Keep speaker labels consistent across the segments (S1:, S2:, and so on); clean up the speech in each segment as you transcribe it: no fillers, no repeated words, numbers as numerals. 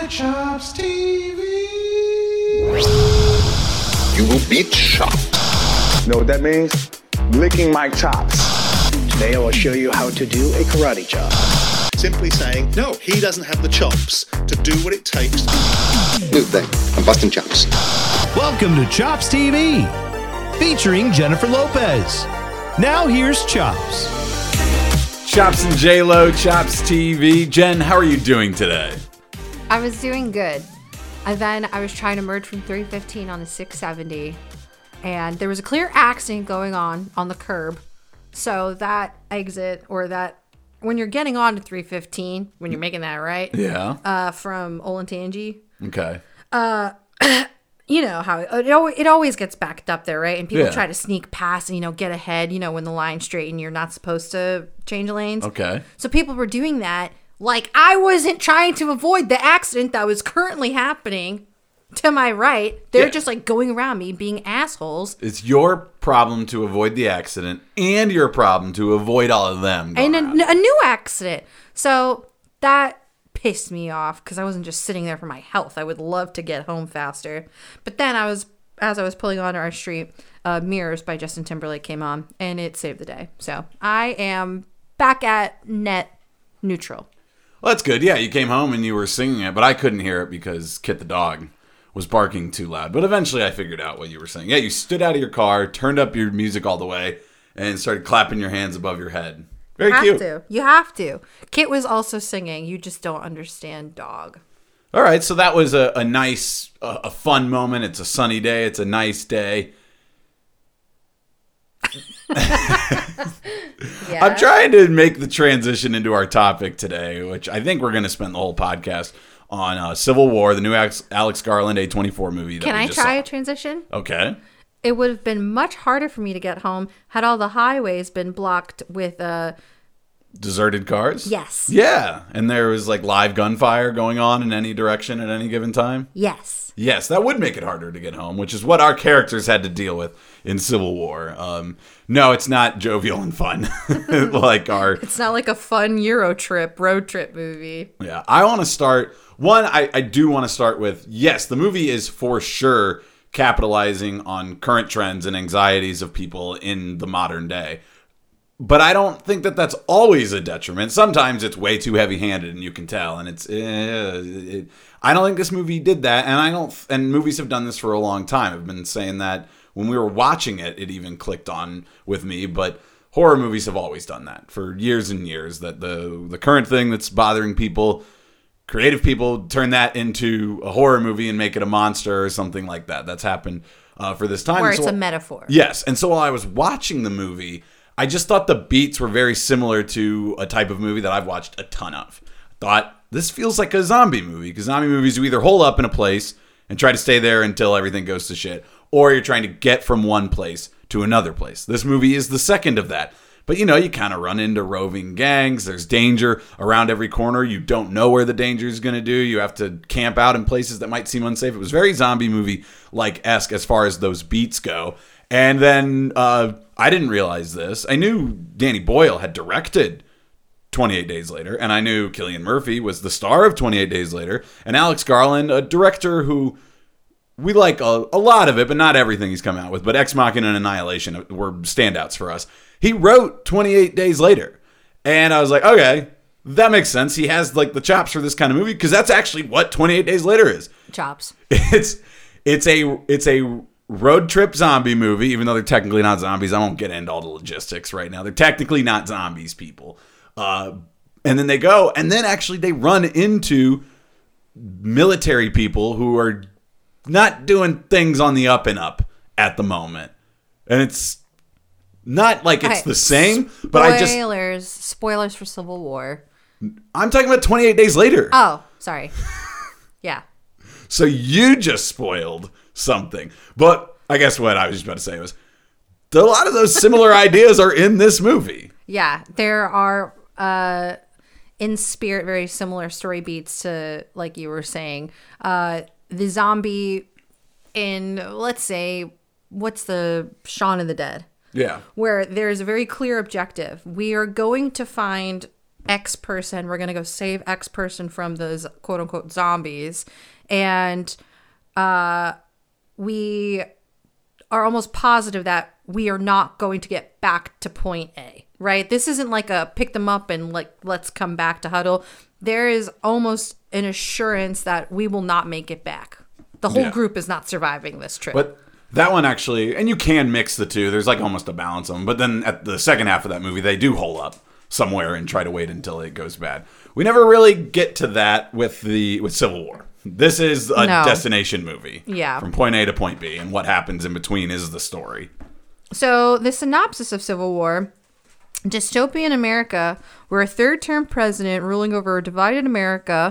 S1: Chops TV.
S2: You will be chopped.
S3: Know what that means? Licking my chops.
S4: Today I will show you how to do a karate chop.
S5: Simply saying, no, he doesn't have the chops to do what it takes.
S2: New thing. I'm busting chops.
S6: Welcome to Chops TV, featuring Jennifer Lopez. Now here's Chops.
S1: Chops and J-Lo, Chops TV. Jen, how are you doing today?
S7: I was doing good. And then I was trying to merge from 315 on the 670. And there was a clear accident going on the curb. So that exit, or that, when you're getting on to 315, when you're making that right?
S1: Yeah.
S7: From Olentangy.
S1: Okay.
S7: You know how it always gets backed up there, right? And people
S1: Yeah.
S7: try to sneak past and, get ahead, when the line's straight and you're not supposed to change lanes.
S1: Okay.
S7: So people were doing that. Like, I wasn't trying to avoid the accident that was currently happening to my right. They're just like going around me being assholes.
S1: It's your problem to avoid the accident and your problem to avoid all of them.
S7: And a new accident. So that pissed me off because I wasn't just sitting there for my health. I would love to get home faster. But then as I was pulling onto our street, Mirrors by Justin Timberlake came on and it saved the day. So I am back at net neutral.
S1: Well, that's good. Yeah, you came home and you were singing it, but I couldn't hear it because Kit the dog was barking too loud. But eventually I figured out what you were saying. Yeah, you stood out of your car, turned up your music all the way, and started clapping your hands above your head. Very cute.
S7: You have to. Kit was also singing. You just don't understand dog.
S1: All right, so that was a nice, a fun moment. It's a sunny day. It's a nice day.
S7: Yeah.
S1: I'm trying to make the transition into our topic today, which I think we're going to spend the whole podcast on Civil War, the new Alex Garland A24 movie.
S7: Can I try a transition?
S1: Okay.
S7: It would have been much harder for me to get home had all the highways been blocked with
S1: Deserted cars?
S7: Yes.
S1: Yeah. And there was like live gunfire going on in any direction at any given time?
S7: Yes.
S1: Yes, that would make it harder to get home, which is what our characters had to deal with in Civil War. No, it's not jovial and fun like our...
S7: It's not like a fun road trip movie.
S1: Yeah, I want to start... One, I do want to start with, yes, the movie is for sure capitalizing on current trends and anxieties of people in the modern day. But I don't think that that's always a detriment. Sometimes it's way too heavy-handed, and you can tell. And I don't think this movie did that, and movies have done this for a long time. I've been saying that when we were watching it, it even clicked on with me. But horror movies have always done that for years and years. That the current thing that's bothering people, creative people turn that into a horror movie and make it a monster or something like that. That's happened for this time.
S7: Or it's a metaphor.
S1: Yes, and so while I was watching the movie, I just thought the beats were very similar to a type of movie that I've watched a ton of. I thought, this feels like a zombie movie, because zombie movies, you either hole up in a place and try to stay there until everything goes to shit, or you're trying to get from one place to another place. This movie is the second of that. But, you kind of run into roving gangs. There's danger around every corner. You don't know where the danger is going to do. You have to camp out in places that might seem unsafe. It was very zombie movie-like-esque as far as those beats go. And then I didn't realize this. I knew Danny Boyle had directed 28 Days Later, and I knew Cillian Murphy was the star of 28 Days Later, and Alex Garland, a director who we like a lot of it, but not everything he's come out with. But Ex Machina and Annihilation were standouts for us. He wrote 28 Days Later, and I was like, okay, that makes sense. He has like the chops for this kind of movie, because that's actually what 28 Days Later is.
S7: Chops.
S1: It's a road trip zombie movie, even though they're technically not zombies. I won't get into all the logistics right now. They're technically not zombies, people. And then they go, and then actually they run into military people who are not doing things on the up and up at the moment. And it's not like it's the same, but
S7: Spoilers for Civil War.
S1: I'm talking about 28 Days Later.
S7: Oh, sorry. Yeah.
S1: So you just spoiled something. But I guess what I was just about to say was a lot of those similar ideas are in this movie.
S7: Yeah, there are in spirit very similar story beats to, like you were saying, the zombie in, let's say, what's the Shaun of the Dead?
S1: Yeah.
S7: Where there's a very clear objective. We are going to find X person. We're going to go save X person from those quote unquote zombies. And we are almost positive that we are not going to get back to point A, right? This isn't like a pick them up and like, let's come back to huddle. There is almost an assurance that we will not make it back. The whole group is not surviving this trip.
S1: But that one actually, and you can mix the two. There's like almost a balance of them. But then at the second half of that movie, they do hole up somewhere and try to wait until it goes bad. We never really get to that with Civil War. This is a destination movie.
S7: Yeah.
S1: From point A to point B, and what happens in between is the story. So
S7: the synopsis of Civil War: dystopian America, where a third-term president ruling over a divided America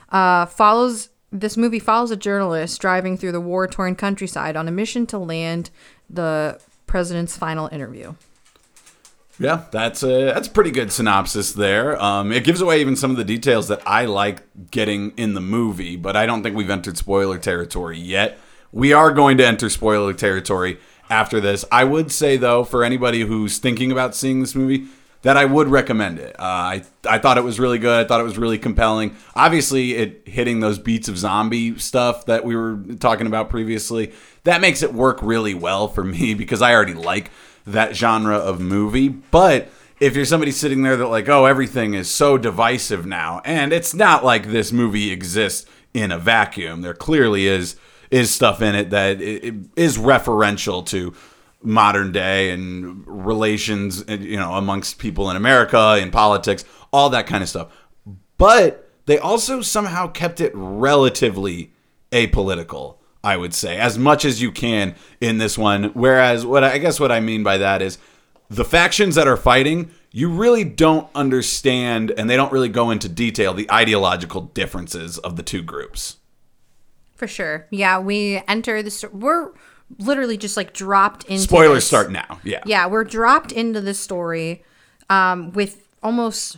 S7: This movie follows a journalist driving through the war-torn countryside on a mission to land the president's final interview.
S1: Yeah, that's a pretty good synopsis there. It gives away even some of the details that I like getting in the movie, but I don't think we've entered spoiler territory yet. We are going to enter spoiler territory after this. I would say, though, for anybody who's thinking about seeing this movie, that I would recommend it. I thought it was really good. I thought it was really compelling. Obviously, it hitting those beats of zombie stuff that we were talking about previously, that makes it work really well for me because I already like that genre of movie. But if you're somebody sitting there that like, oh, everything is so divisive now, and it's not like this movie exists in a vacuum. There clearly is stuff in it that it is referential to modern day and relations, you know, amongst people in America, in politics, all that kind of stuff. But they also somehow kept it relatively apolitical, I would say, as much as you can in this one. Whereas what I mean by that is the factions that are fighting, you really don't understand, and they don't really go into detail, the ideological differences of the two groups.
S7: For sure. Yeah, we enter we're literally just like dropped into
S1: Spoilers start now.
S7: Yeah, we're dropped into this story with almost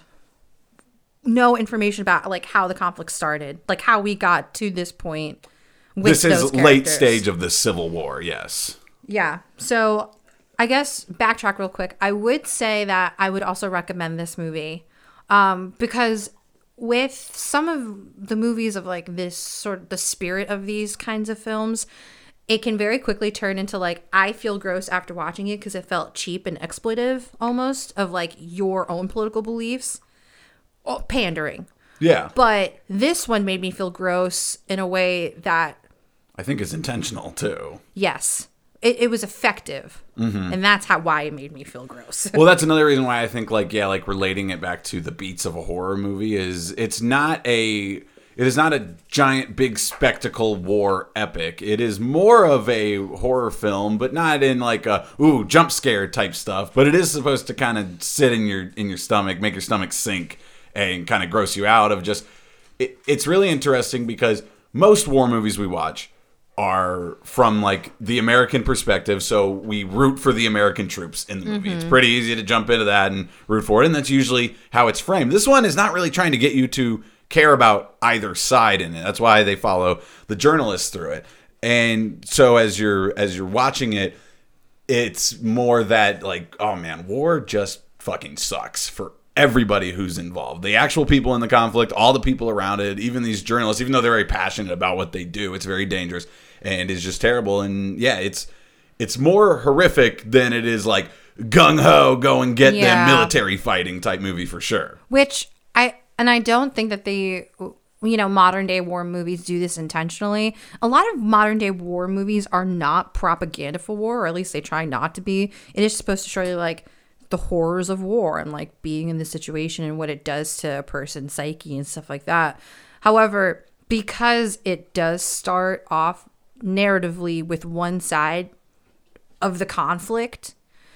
S7: no information about like how the conflict started, like how we got to this point with
S1: this
S7: those
S1: is
S7: characters.
S1: Late stage of the Civil War, yes.
S7: Yeah. So I guess backtrack real quick. I would say that I would also recommend this movie because with some of the movies of like this sort of the spirit of these kinds of films, it can very quickly turn into like, I feel gross after watching it because it felt cheap and exploitive almost of like your own political beliefs. Pandering.
S1: Yeah.
S7: But this one made me feel gross in a way that
S1: I think is intentional too.
S7: Yes. It was effective. Mm-hmm. And that's why it made me feel gross.
S1: Well, that's another reason why I think like relating it back to the beats of a horror movie is it is not a giant big spectacle war epic. It is more of a horror film, but not in like a jump scare type stuff, but it is supposed to kind of sit in your stomach, make your stomach sink and kind of gross you out of just it's really interesting because most war movies we watch are from like the American perspective, so we root for the American troops in the movie. Mm-hmm. It's pretty easy to jump into that and root for it, and that's usually how it's framed. This one is not really trying to get you to care about either side in it. That's why they follow the journalists through it. And so as you're watching it, it's more that like, oh man, war just fucking sucks for everybody who's involved. The actual people in the conflict, all the people around it, even these journalists, even though they're very passionate about what they do, it's very dangerous and it's just terrible. And yeah, it's more horrific than it is like gung-ho, go and get them military fighting type movie for sure.
S7: Which I don't think that they, modern day war movies do this intentionally. A lot of modern day war movies are not propaganda for war, or at least they try not to be. It is supposed to show you like the horrors of war and like being in the situation and what it does to a person's psyche and stuff like that. However, because it does start off narratively with one side of the conflict,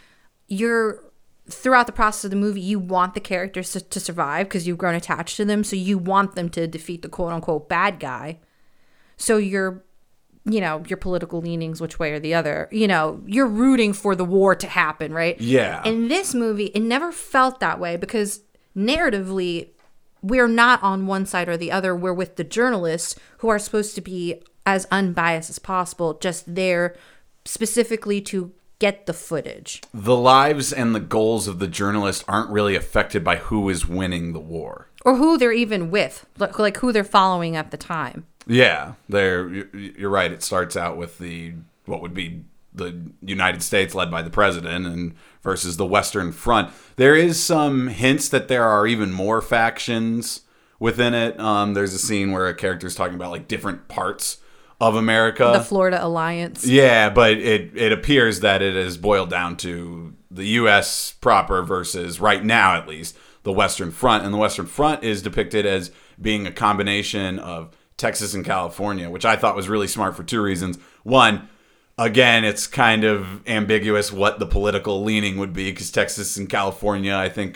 S7: throughout the process of the movie, you want the characters to survive because you've grown attached to them. So you want them to defeat the quote unquote bad guy. So your political leanings, which way or the other, you're rooting for the war to happen, right?
S1: Yeah.
S7: In this movie, it never felt that way because narratively, we're not on one side or the other. We're with the journalists who are supposed to be as unbiased as possible, just there specifically to get the footage.
S1: The lives and the goals of the journalist aren't really affected by who is winning the war.
S7: Or who they're even with, like who they're following at the time.
S1: Yeah, you're right. It starts out with what would be the United States led by the president and versus the Western Front. There is some hints that there are even more factions within it. There's a scene where a character's talking about like different parts of America.
S7: The Florida Alliance.
S1: Yeah, but it appears that it is boiled down to the U.S. proper versus, right now at least, the Western Front. And the Western Front is depicted as being a combination of Texas and California, which I thought was really smart for two reasons. One, again, it's kind of ambiguous what the political leaning would be, because Texas and California, I think,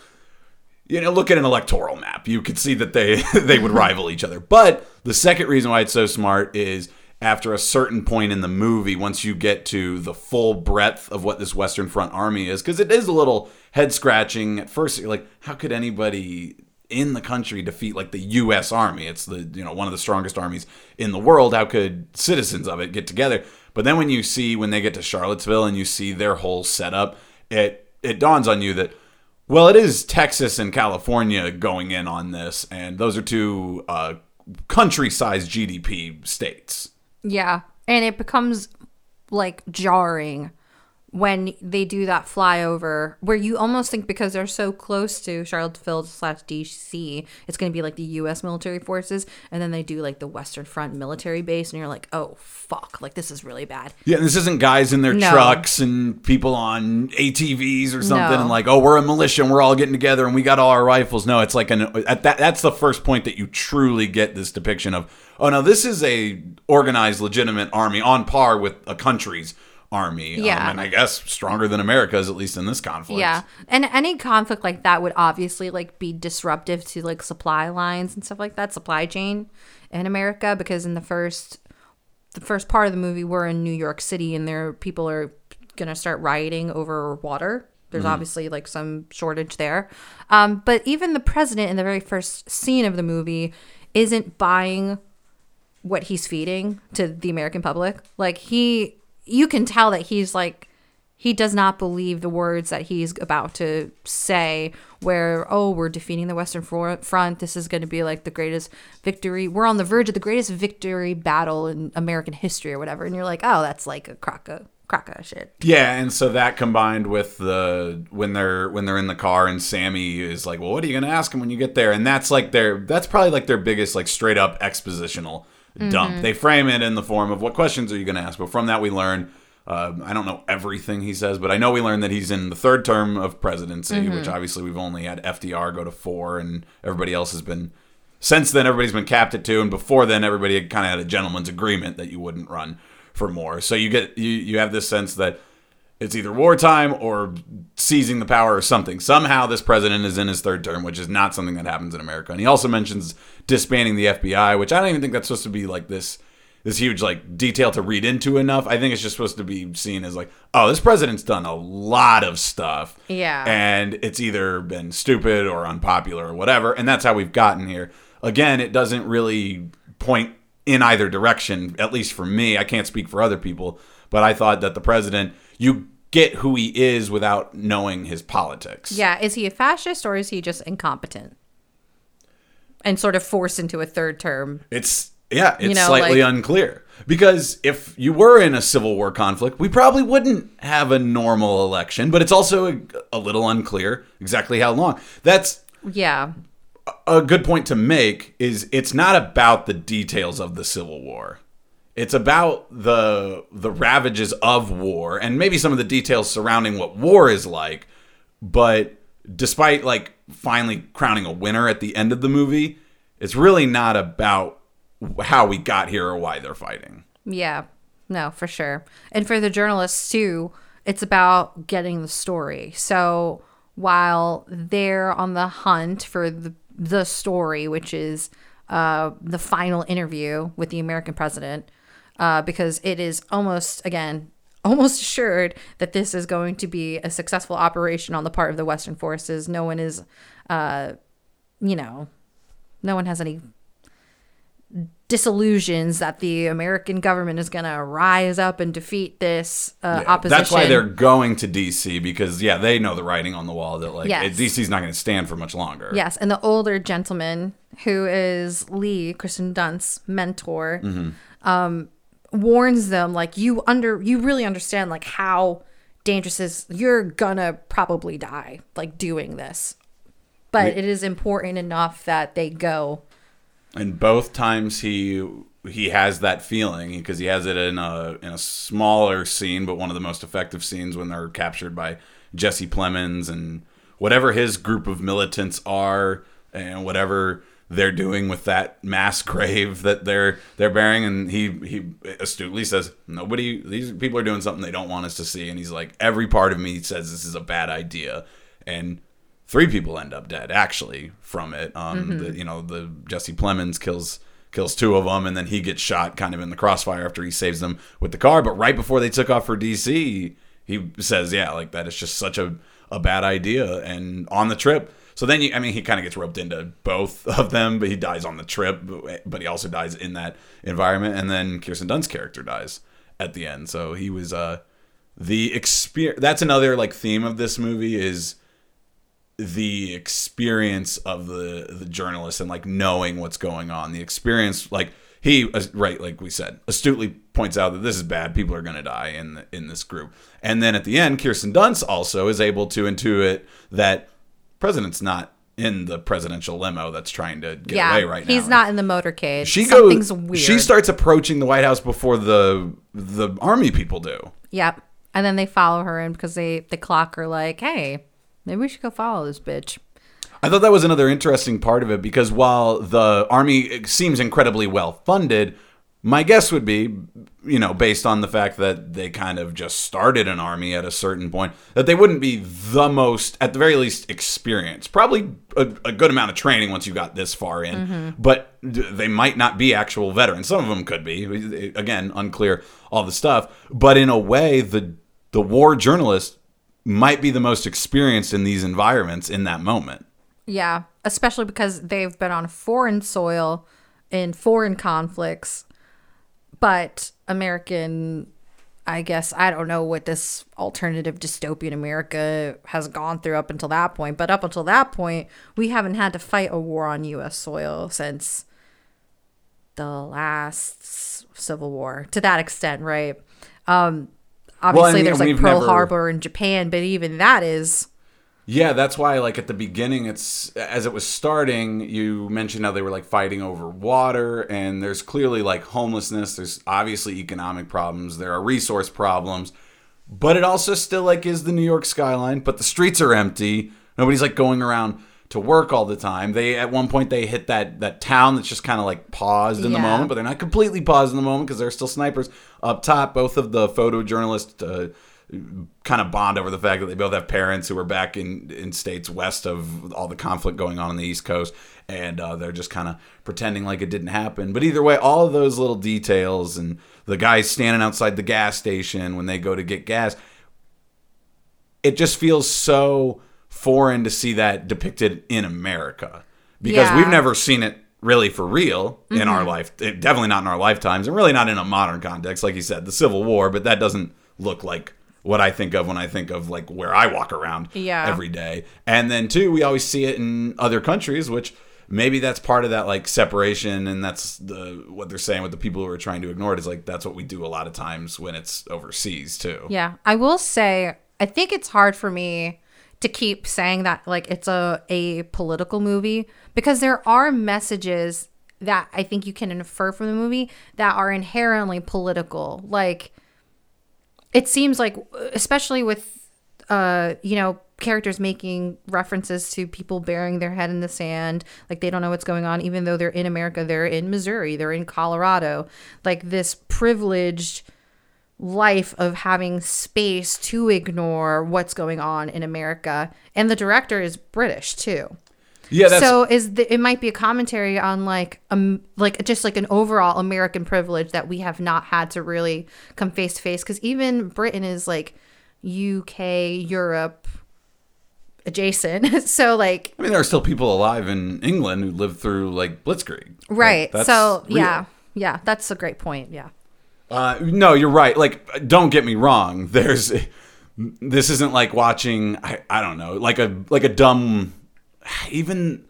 S1: look at an electoral map. You could see that they would rival each other. But the second reason why it's so smart is after a certain point in the movie, once you get to the full breadth of what this Western Front Army is, because it is a little head-scratching at first. You're like, how could anybody in the country defeat like the U.S. Army? It's one of the strongest armies in the world. How could citizens of it get together? But then when they get to Charlottesville and you see their whole setup, it dawns on you that, well, it is Texas and California going in on this, and those are two country-sized GDP states.
S7: Yeah, and it becomes like jarring when they do that flyover where you almost think, because they're so close to Charlottesville/DC, it's going to be like the U.S. military forces, and then they do like the Western Front military base, and you're like, oh, fuck, like this is really bad.
S1: Yeah, and this isn't guys in their trucks and people on ATVs or something, and like, oh, we're a militia and we're all getting together and we got all our rifles. No, it's like that's the first point that you truly get this depiction of, oh no, this is a organized, legitimate army on par with a country's army.
S7: Yeah.
S1: And I guess stronger than America's, at least in this conflict.
S7: Yeah. And any conflict like that would obviously like be disruptive to like supply lines and stuff like that, supply chain in America, because in the first part of the movie, we're in New York City and people are going to start rioting over water. There's obviously like some shortage there. But even the president in the very first scene of the movie isn't buying what he's feeding to the American public. Like you can tell that he's like, he does not believe the words that he's about to say where, oh, we're defeating the Western Front. This is going to be like the greatest victory. We're on the verge of the greatest victory battle in American history or whatever. And you're like, oh, that's like a crock of shit.
S1: Yeah, and so that combined with when they're in the car and Sammy is like, well, what are you going to ask him when you get there? And that's probably like their biggest like straight up expositional dump. They frame it in the form of, what questions are you going to ask? But from that we learn, I don't know everything he says, but I know we learn that he's in the third term of presidency, which obviously we've only had FDR go to 4, and everybody else has been, since then everybody's been capped at 2, and before then everybody had kind of had a gentleman's agreement that you wouldn't run for more. So you have this sense that it's either wartime or seizing the power or something. Somehow this president is in his third term, which is not something that happens in America. And he also mentions disbanding the FBI, which I don't even think that's supposed to be like this huge like detail to read into enough. I think it's just supposed to be seen as like, oh, this president's done a lot of stuff.
S7: Yeah.
S1: And it's either been stupid or unpopular or whatever. And that's how we've gotten here. Again, it doesn't really point in either direction, at least for me. I can't speak for other people, but I thought that the president, you get who he is without knowing his politics.
S7: Yeah. Is he a fascist or is he just incompetent and sort of forced into a third term?
S1: It's slightly unclear, because if you were in a Civil War conflict, we probably wouldn't have a normal election, but it's also a little unclear exactly how long. That's a good point to make. Is it's not about the details of the Civil War. It's about the ravages of war and maybe some of the details surrounding what war is like. But despite like finally crowning a winner at the end of the movie, it's really not about how we got here or why they're fighting.
S7: Yeah, no, for sure. And for the journalists too, it's about getting the story. So while they're on the hunt for the story, which is the final interview with the American president, because it is almost assured that this is going to be a successful operation on the part of the Western forces. No one is, no one has any disillusions that the American government is going to rise up and defeat this opposition.
S1: That's why they're going to DC, because they know the writing on the wall that like
S7: Yes.
S1: DC's not going to stand for much longer.
S7: Yes, and the older gentleman who is Kirsten Dunst's mentor warns them like you really understand like how dangerous is. You're gonna probably die like doing this, but it is important enough that they go.
S1: And both times he has that feeling, because he has it in a smaller scene, but one of the most effective scenes when they're captured by Jesse Plemons and whatever his group of militants are, and whatever they're doing with that mass grave that they're bearing. And he astutely says, these people are doing something they don't want us to see. And he's like, every part of me says this is a bad idea. And 3 people end up dead actually from it. The Jesse Plemons kills 2 of them, and then he gets shot kind of in the crossfire after he saves them with the car. But right before they took off for DC, he says, that is just such a bad idea. And on the trip, so then he kind of gets roped into both of them, but he dies on the trip, but he also dies in that environment. And then Kirsten Dunst's character dies at the end. So he was the experience. That's another like theme of this movie, is the experience of the journalist and like knowing what's going on. The experience, like he, right, like we said, astutely points out that this is bad. People are going to die in this group. And then at the end, Kirsten Dunst also is able to intuit that president's not in the presidential limo that's trying to get away right now.
S7: He's not in the motorcade.
S1: Something's
S7: weird.
S1: She starts approaching the White House before the army people do.
S7: Yep. And then they follow her in because they clock her like, hey, maybe we should go follow this bitch.
S1: I thought that was another interesting part of it, because while the army seems incredibly well funded, my guess would be, based on the fact that they kind of just started an army at a certain point, that they wouldn't be the most, at the very least, experienced. Probably a good amount of training once you got this far in, but they might not be actual veterans. Some of them could be. Again, unclear all the stuff. But in a way, the war journalist might be the most experienced in these environments in that moment.
S7: Yeah, especially because they've been on foreign soil in foreign conflicts. But American, I guess, I don't know what this alternative dystopian America has gone through up until that point. But up until that point, we haven't had to fight a war on U.S. soil since the last Civil War, to that extent, right? Obviously, there's like Pearl Harbor in Japan, but even that is...
S1: Yeah, that's why, like, at the beginning, as it was starting, you mentioned how they were, like, fighting over water, and there's clearly, like, homelessness. There's obviously economic problems. There are resource problems. But it also still, like, is the New York skyline. But the streets are empty. Nobody's, like, going around to work all the time. At one point, they hit that town that's just kind of, like, paused in the moment. But they're not completely paused in the moment because there are still snipers up top. Both of the photojournalists... kind of bond over the fact that they both have parents who are back in states west of all the conflict going on the East Coast, and they're just kind of pretending like it didn't happen. But either way, all of those little details, and the guys standing outside the gas station when they go to get gas, it just feels so foreign to see that depicted in America, because we've never seen it really for real in our life, definitely not in our lifetimes, and really not in a modern context. Like you said, the Civil War, but that doesn't look like what I think of when I think of like where I walk around every day. And then too, we always see it in other countries, which maybe that's part of that like separation, and that's what they're saying with the people who are trying to ignore it, is like that's what we do a lot of times when it's overseas too.
S7: Yeah, I will say I think it's hard for me to keep saying that like it's a political movie, because there are messages that I think you can infer from the movie that are inherently political. Like, it seems like, especially with, characters making references to people burying their head in the sand, like they don't know what's going on, even though they're in America, they're in Missouri, they're in Colorado, like this privileged life of having space to ignore what's going on in America. And the director is British too.
S1: Yeah,
S7: so it might be a commentary on like just like an overall American privilege that we have not had to really come face to face, because even Britain is like UK, Europe, adjacent. So like,
S1: I mean, there are still people alive in England who lived through like Blitzkrieg.
S7: right.
S1: Like, that's
S7: So
S1: real.
S7: yeah, that's a great point. Yeah.
S1: No, you're right. Like, don't get me wrong. This isn't like watching. I don't know, like a dumb. Even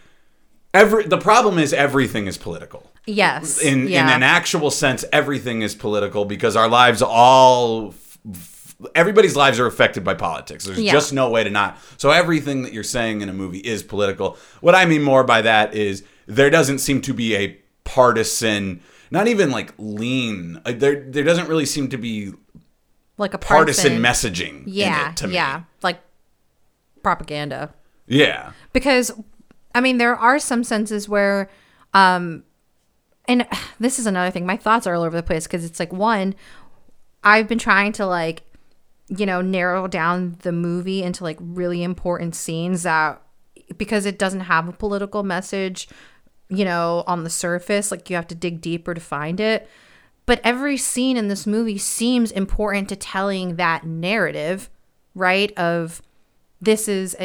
S1: the problem is everything is political.
S7: Yes.
S1: In an actual sense, everything is political because our lives all. Everybody's lives are affected by politics. There's just no way to not. So everything that you're saying in a movie is political. What I mean more by that is there doesn't seem to be a partisan, not even like lean. There doesn't really seem to be
S7: like a
S1: partisan messaging.
S7: Yeah.
S1: in it to me.
S7: Yeah. Like propaganda.
S1: Yeah.
S7: Because, I mean, there are some senses where, and this is another thing. My thoughts are all over the place because it's like, one, I've been trying to like, narrow down the movie into like really important scenes that, because it doesn't have a political message, on the surface, like you have to dig deeper to find it. But every scene in this movie seems important to telling that narrative, right? Of this is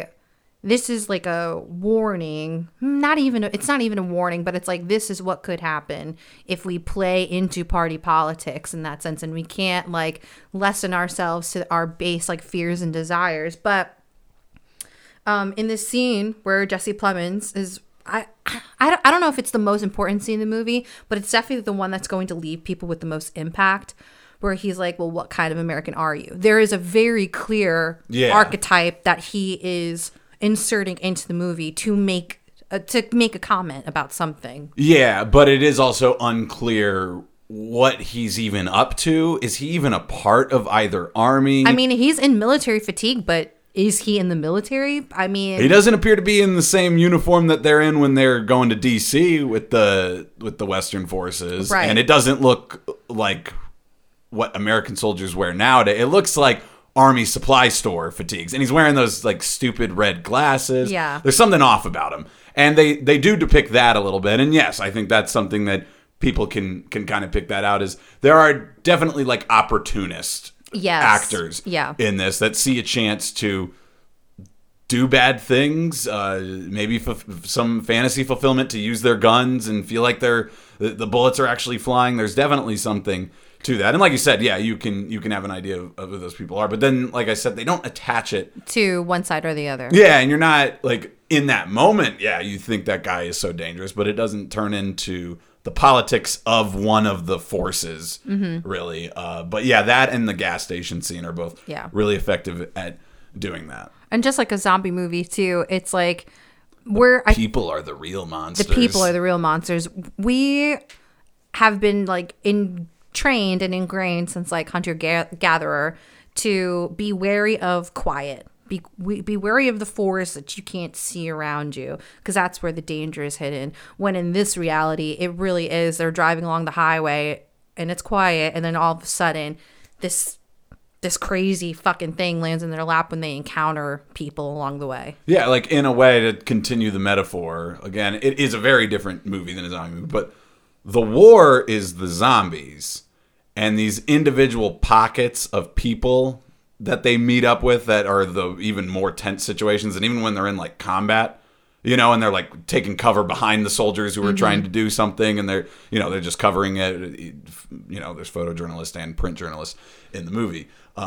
S7: like a warning. It's not even a warning, but it's like, this is what could happen if we play into party politics in that sense. And we can't like lessen ourselves to our base, like fears and desires. But in this scene where Jesse Plemons is, I don't know if it's the most important scene in the movie, but it's definitely the one that's going to leave people with the most impact, where he's like, well, what kind of American are you? There is a very clear archetype that he is inserting into the movie to make a comment about something. Yeah,
S1: but it is also unclear what he's even up to. Is he even a part of either army?
S7: I mean, he's in military fatigue, but is he in the military? I mean,
S1: he doesn't appear to be in the same uniform that they're in when they're going to DC with the Western forces,
S7: right?
S1: And it doesn't look like what American soldiers wear nowadays. It looks like army supply store fatigues, and he's wearing those like stupid red glasses.
S7: Yeah,
S1: there's something off about him, and they do depict that a little bit. And yes, I think that's something that people can kind of pick that out. Is there are definitely like opportunist actors in this that see a chance to do bad things, maybe some fantasy fulfillment, to use their guns and feel like the bullets are actually flying. There's definitely something to that. And like you said, yeah, you can have an idea of who those people are. But then, like I said, they don't attach it
S7: to one side or the other.
S1: Yeah, and you're not, like, in that moment, yeah, you think that guy is so dangerous, but it doesn't turn into the politics of one of the forces, really. But yeah, that and the gas station scene are both really effective at doing that.
S7: And just like a zombie movie, too, it's like
S1: people are the real monsters.
S7: The people are the real monsters. We have been, like, trained and ingrained since like hunter-gatherer to be wary of quiet, be wary of the forest that you can't see around you, because that's where the danger is hidden. When in this reality, it really is, they're driving along the highway and it's quiet, and then all of a sudden this crazy fucking thing lands in their lap when they encounter people along the way.
S1: Yeah, like, in a way, to continue the metaphor, again, it is a very different movie than a zombie movie, but the war is the zombies, and these individual pockets of people that they meet up with that are the even more tense situations. And even when they're in like combat, and they're like taking cover behind the soldiers who are trying to do something, and they're just covering it. There's photojournalists and print journalists in the movie.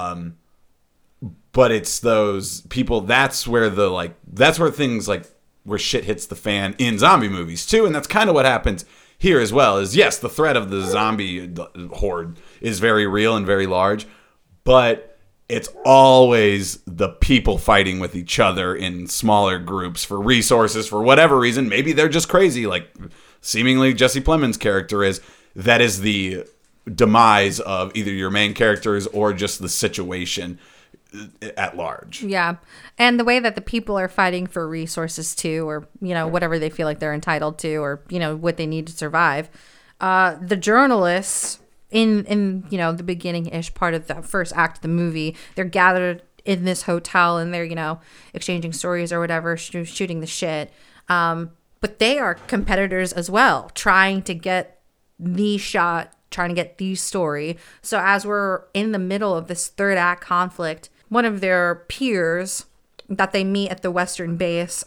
S1: But it's those people, that's where things like where shit hits the fan in zombie movies too. And that's kind of what happens here as well. Is yes, the threat of the zombie horde is very real and very large, but it's always the people fighting with each other in smaller groups for resources, for whatever reason. Maybe they're just crazy, like seemingly Jesse Plemons' character is. That is the demise of either your main characters or just the situation at large.
S7: Yeah. And the way that the people are fighting for resources too, or, whatever they feel like they're entitled to, or, what they need to survive. The journalists in the beginning-ish part of the first act of the movie, they're gathered in this hotel and they're, exchanging stories or whatever, shooting the shit. But they are competitors as well, trying to get the shot, trying to get the story. So as we're in the middle of this third act conflict, one of their peers that they meet at the Western base.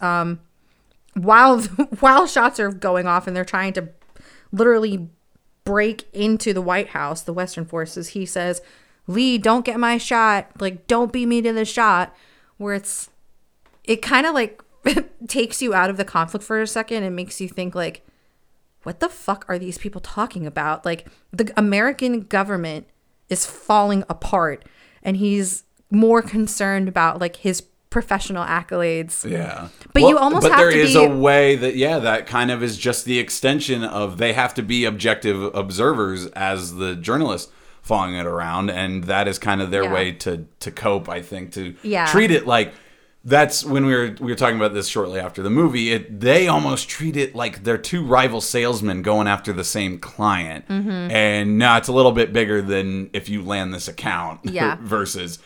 S7: While shots are going off and they're trying to literally break into the White House, the Western forces, he says, "Lee, don't get my shot. Like, don't beat me to the shot." Where it kind of like takes you out of the conflict for a second and makes you think like, what the fuck are these people talking about? Like, the American government is falling apart and he's more concerned about like his professional accolades.
S1: Yeah.
S7: But you almost have to
S1: But there is
S7: be
S1: a way that, that kind of is just the extension of they have to be objective observers as the journalists following it around. And that is kind of their way to cope, I think, to treat it like that's when we were talking about this shortly after the movie. They almost treat it like they're two rival salesmen going after the same client.
S7: Mm-hmm.
S1: And now it's a little bit bigger than if you land this account versus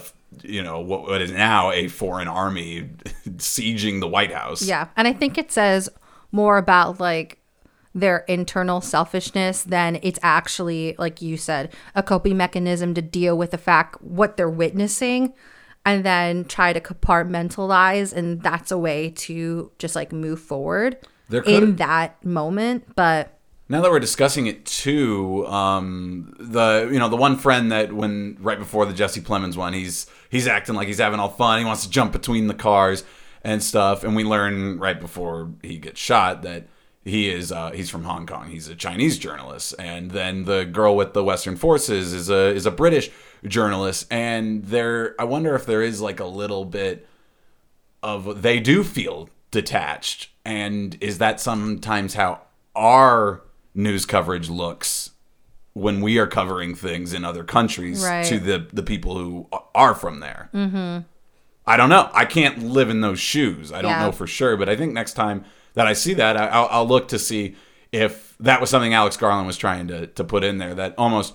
S1: what is now a foreign army sieging the White House. Yeah.
S7: And I think it says more about like their internal selfishness than it's actually, like you said, a coping mechanism to deal with the fact what they're witnessing and then try to compartmentalize. And that's a way to just like move forward in that moment. But
S1: now that we're discussing it too, the one friend that right before the Jesse Plemons one, he's acting like he's having all fun. He wants to jump between the cars and stuff. And we learn right before he gets shot that he's from Hong Kong. He's a Chinese journalist. And then the girl with the Western forces is a British journalist. And I wonder if there is like a little bit of they do feel detached. And is that sometimes how our news coverage looks when we are covering things in other countries to the people who are from there? Mm-hmm. I don't know. I can't live in those shoes. I don't know for sure. But I think next time that I see that, I'll look to see if that was something Alex Garland was trying to put in there, that almost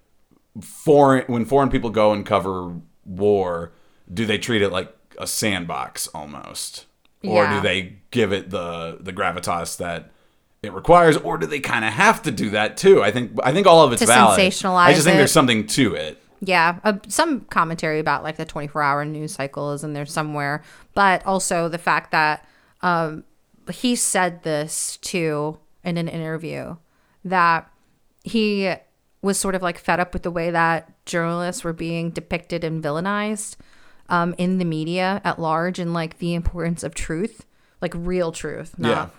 S1: when foreign people go and cover war, do they treat it like a sandbox almost? Or do they give it the gravitas that it requires, or do they kind of have to do that too? I think all of it's valid.
S7: Sensationalize
S1: I just think there's something to it.
S7: Yeah, some commentary about like the 24-hour news cycle is in there somewhere, but also the fact that he said this too in an interview, that he was sort of like fed up with the way that journalists were being depicted and villainized in the media at large, and like the importance of truth, like real truth, not.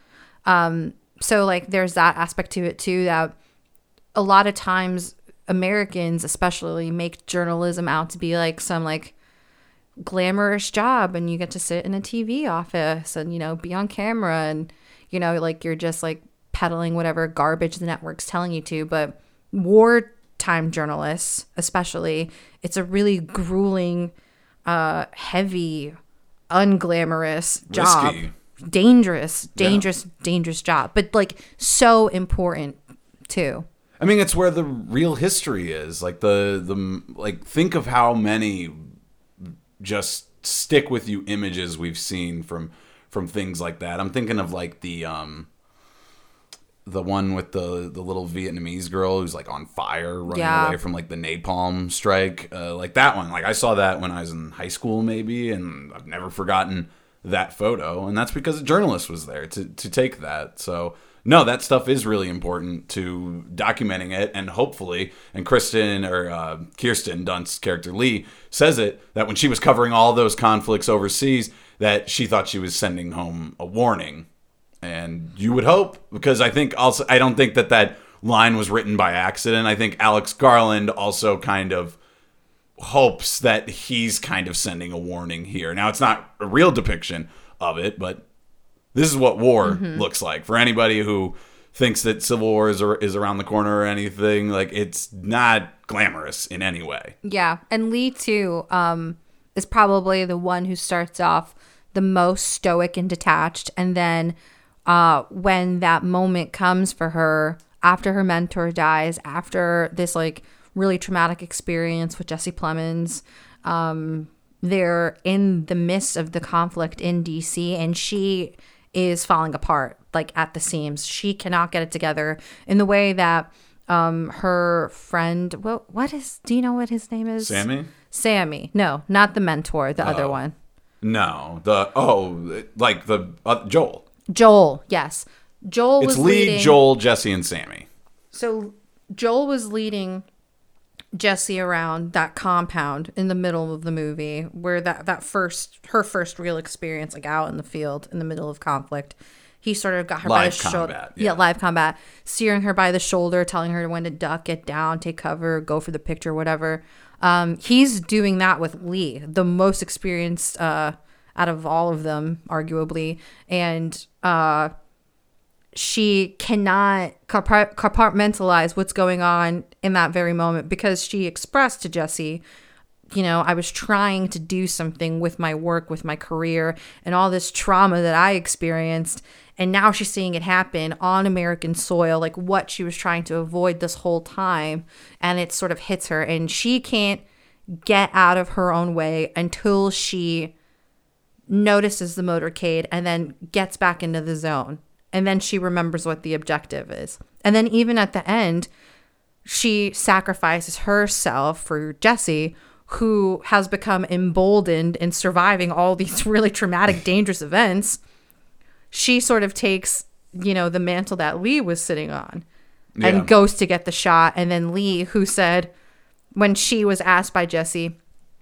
S7: So like there's that aspect to it too, that a lot of times Americans especially make journalism out to be like some like glamorous job, and you get to sit in a TV office and, be on camera and, like you're just like peddling whatever garbage the network's telling you to. But wartime journalists, especially, it's a really grueling, heavy, unglamorous job.
S1: Risky.
S7: Dangerous job, but like so important too.
S1: I mean, it's where the real history is. Like think of how many just stick with you images we've seen from things like that. I'm thinking of like the one with the little Vietnamese girl who's like on fire running away from like the napalm strike, like that one. Like I saw that when I was in high school maybe, and I've never forgotten that photo, and that's because a journalist was there to take that. So no, that stuff is really important to documenting it, and hopefully, and Kirsten Dunst's character Lee says it, that when she was covering all those conflicts overseas, that she thought she was sending home a warning. And you would hope, because I don't think that line was written by accident. I think Alex Garland also kind of hopes that he's kind of sending a warning here. Now, it's not a real depiction of it, but this is what war looks like. For anybody who thinks that civil war is around the corner or anything, like, it's not glamorous in any way.
S7: Yeah, and Lee, too, is probably the one who starts off the most stoic and detached, and then when that moment comes for her, after her mentor dies, after this, like, really traumatic experience with Jesse Plemons, they're in the midst of the conflict in DC, and she is falling apart, like, at the seams. She cannot get it together in the way that her friend, do you know what his name is?
S1: Sammy?
S7: No, not the mentor, the other one.
S1: No, Joel.
S7: Joel, yes. Joel
S1: It's
S7: was
S1: Lee,
S7: leading.
S1: Joel, Jesse, and Sammy.
S7: So Joel was leading Jesse around that compound in the middle of the movie, where her first real experience, like out in the field in the middle of conflict. He sort of got her by the shoulder. Yeah, live combat. Steering her by the shoulder, telling her when to duck, get down, take cover, go for the picture, whatever. He's doing that with Lee, the most experienced out of all of them, arguably. And she cannot compartmentalize what's going on in that very moment, because she expressed to Jesse, I was trying to do something with my work, with my career, and all this trauma that I experienced. And now she's seeing it happen on American soil, like what she was trying to avoid this whole time. And it sort of hits her, and she can't get out of her own way until she notices the motorcade and then gets back into the zone. And then she remembers what the objective is. And then even at the end, she sacrifices herself for Jesse, who has become emboldened in surviving all these really traumatic, dangerous events. She sort of takes, the mantle that Lee was sitting on and goes to get the shot. And then Lee, who said, when she was asked by Jesse,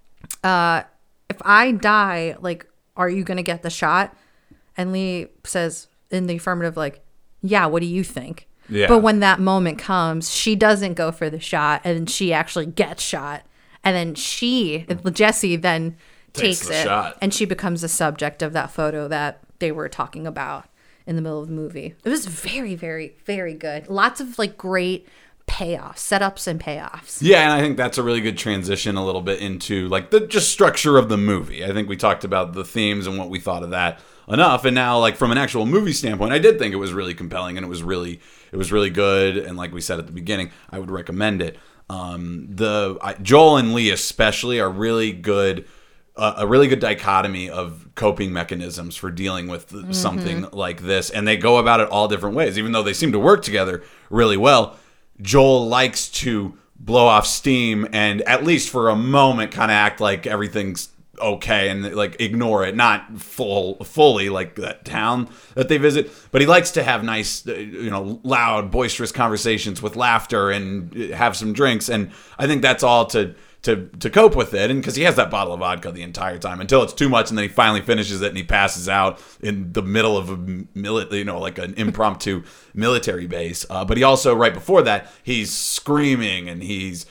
S7: if I die, like, are you going to get the shot? And Lee says in the affirmative, like, yeah, what do you think? Yeah. But when that moment comes, she doesn't go for the shot, and she actually gets shot. And then Jesse then takes it shot. And she becomes the subject of that photo that they were talking about in the middle of the movie. It was very, very, very good. Lots of great payoffs, setups and payoffs.
S1: Yeah, and I think that's a really good transition a little bit into the just structure of the movie. I think we talked about the themes and what we thought of that enough. And now from an actual movie standpoint, I did think it was really compelling, and it was really good. And like we said at the beginning, I would recommend it. Joel and Lee especially are really good. A really good dichotomy of coping mechanisms for dealing with something like this. And they go about it all different ways, even though they seem to work together really well. Joel likes to blow off steam and, at least for a moment, kind of act like everything's okay and ignore it, not fully like that town that they visit. But he likes to have nice, loud, boisterous conversations with laughter and have some drinks. And I think that's all to cope with it, and because he has that bottle of vodka the entire time until it's too much, and then he finally finishes it and he passes out in the middle of an impromptu military base. But he also, right before that, he's screaming, and he's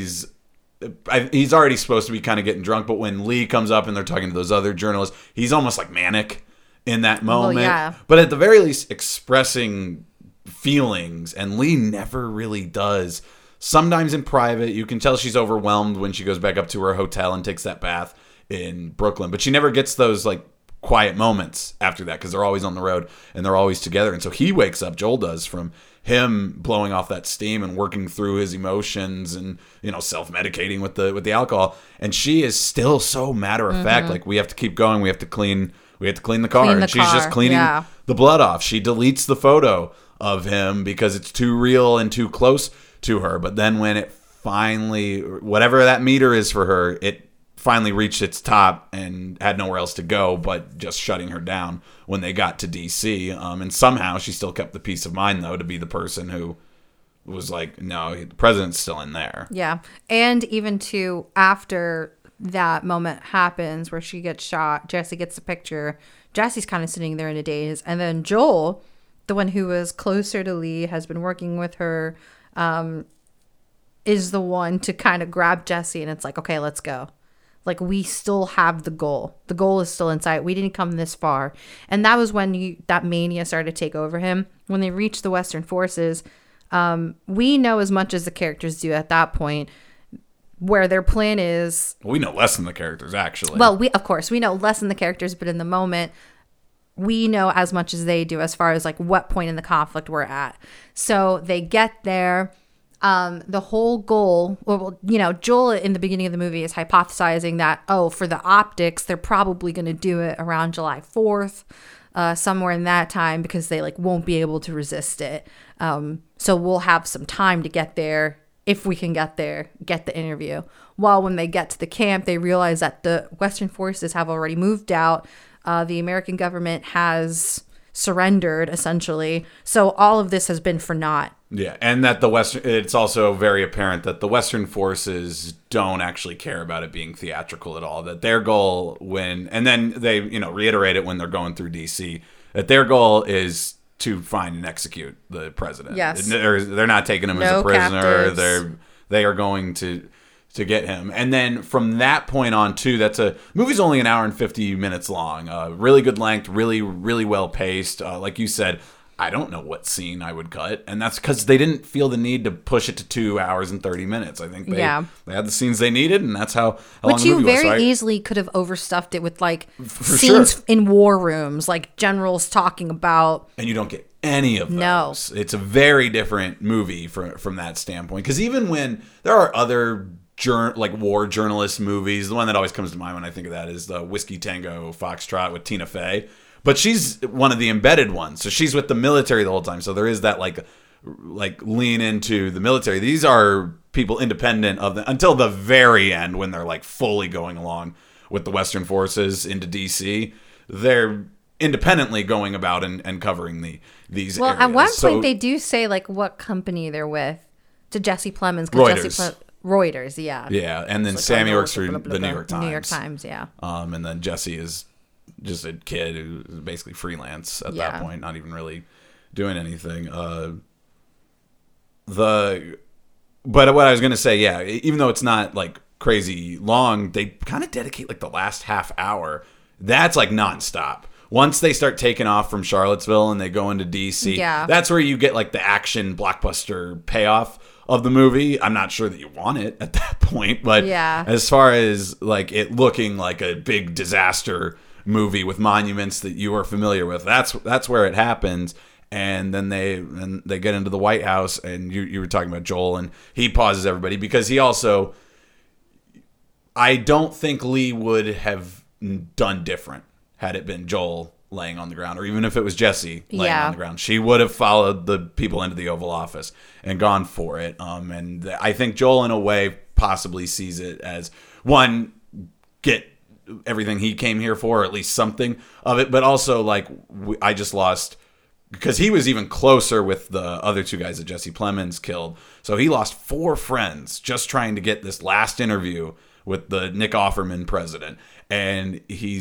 S1: already supposed to be kind of getting drunk. But when Lee comes up and they're talking to those other journalists, he's almost manic in that moment. Well, yeah. But at the very least, expressing feelings, and Lee never really does. Sometimes in private, you can tell she's overwhelmed when she goes back up to her hotel and takes that bath in Brooklyn. But she never gets those quiet moments after that, because they're always on the road and they're always together. And so he wakes up, Joel does, from him blowing off that steam and working through his emotions and self-medicating with the alcohol. And she is still so matter of fact, we have to keep going. We have to clean the car. And she's just cleaning the blood off. She deletes the photo of him because it's too real and too close to her. But then when it finally, whatever that meter is for her, it finally reached its top and had nowhere else to go but just shutting her down when they got to DC. And somehow she still kept the peace of mind, though, to be the person who was no, the president's still in there.
S7: Yeah. And even after that moment happens where she gets shot, Jesse gets the picture. Jesse's kind of sitting there in a daze. And then Joel, the one who was closer to Lee, has been working with her, is the one to kind of grab Jesse, and it's okay, let's go. We still have the goal. The goal is still in sight. We didn't come this far. And that was when that mania started to take over him. When they reached the Western forces, we know as much as the characters do at that point, where their plan is.
S1: We know less than the characters, actually.
S7: Well, we know less than the characters, but in the moment, we know as much as they do as far as what point in the conflict we're at. So they get there. The whole goal, Joel in the beginning of the movie is hypothesizing that, for the optics, they're probably going to do it around July 4th, somewhere in that time, because they won't be able to resist it. So we'll have some time to get there if we can get there, get the interview. While when they get to the camp, they realize that the Western forces have already moved out. The American government has surrendered, essentially. So all of this has been for naught.
S1: Yeah, and that it's also very apparent that the Western forces don't actually care about it being theatrical at all. That their goal and then they, reiterate it when they're going through DC, that their goal is to find and execute the president.
S7: Yes.
S1: They're not taking him as a prisoner.
S7: Captives.
S1: They are going to get him. And then from that point on, too, movie's only an hour and 50 minutes long. Really good length, really, really well paced. Like you said, I don't know what scene I would cut, and that's because they didn't feel the need to push it to 2 hours and 30 minutes. I think they had the scenes they needed, and that's how long the movie was.
S7: Which you very easily could have overstuffed it with scenes in war rooms, like generals talking about.
S1: And you don't get any of those.
S7: No.
S1: It's a very different movie from that standpoint. Because even when there are other war journalist movies, the one that always comes to mind when I think of that is the Whiskey Tango Foxtrot with Tina Fey. But she's one of the embedded ones. So she's with the military the whole time. So there is that like lean into the military. These are people independent of until the very end when they're like fully going along with the Western forces into DC. They're independently going about and covering these areas.
S7: At one point they do say like what company they're with to Jesse Plemons. Reuters, yeah.
S1: Yeah, and then Sammy works for the New York Times.
S7: New York Times, yeah.
S1: And then Jesse is just a kid who's basically freelance at that point, not even really doing anything. But what I was gonna say, yeah, even though it's not like crazy long, they kind of dedicate like the last half hour. That's like nonstop. Once they start taking off from Charlottesville and they go into DC, that's where you get like the action blockbuster payoff of the movie. I'm not sure that you want it at that point, but as far as like it looking like a big disaster movie with monuments that you are familiar with, that's where it happens. And then they get into the White House, and you were talking about Joel, and he pauses everybody because he also, I don't think Lee would have done different had it been Joel laying on the ground, or even if it was Jesse laying on the ground. She would have followed the people into the Oval Office and gone for it. And I think Joel, in a way, possibly sees it as, one, get everything he came here for, or at least something of it, but also like I just lost, because he was even closer with the other two guys that Jesse Plemons killed. So he lost 4 friends just trying to get this last interview with the Nick Offerman president. And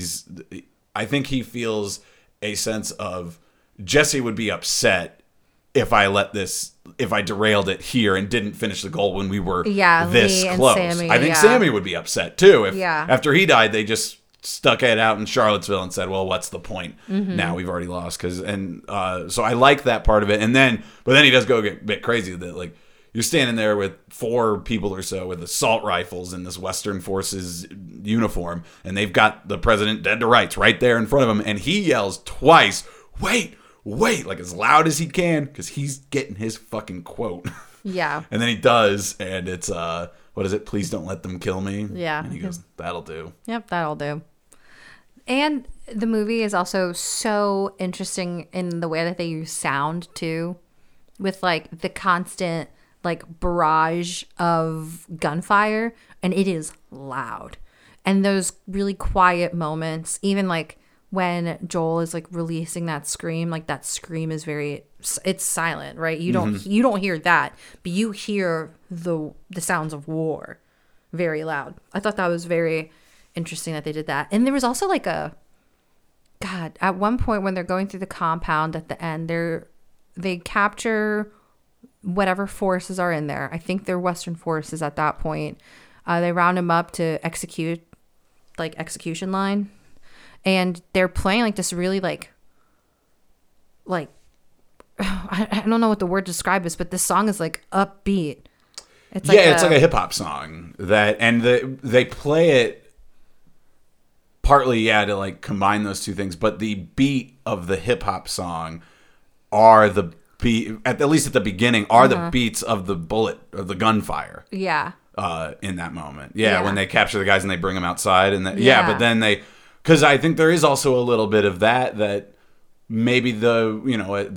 S1: I think he feels a sense of Jesse would be upset if I derailed it here and didn't finish the goal when we were this close.
S7: Sammy,
S1: I think Sammy would be upset too if after he died they just stuck it out in Charlottesville and said, well, what's the point? Now we've already lost. So I like that part of it. But then he does go get a bit crazy that like you're standing there with 4 people or so with assault rifles in this Western Forces uniform, and they've got the president dead to rights right there in front of him, and he yells twice, wait, like as loud as he can, because he's getting his fucking quote.
S7: Yeah.
S1: And then he does, and it's, what is it? Please don't let them kill me.
S7: Yeah.
S1: And he goes, that'll do.
S7: Yep, that'll do. And the movie is also so interesting in the way that they use sound, too, with, like, the constant, like, barrage of gunfire, and it is loud. And those really quiet moments, even, like, when Joel is like releasing that scream, like that scream is it's silent, right? You don't hear that, but you hear the sounds of war very loud. I thought that was very interesting that they did that. And there was also like at one point when they're going through the compound at the end, they capture whatever forces are in there. I think they're Western forces at that point. They round them up to execution line. And they're playing like this really like I don't know what the word to describe is, but this song is like upbeat. It's like
S1: it's like a hip hop song they play it partly to like combine those two things, but the beat of the hip hop song are the beat, at least at the beginning, are the beats of the bullet or the gunfire. Yeah. In that moment, when they capture the guys and they bring them outside, and but then because I think there is also a little bit of that maybe the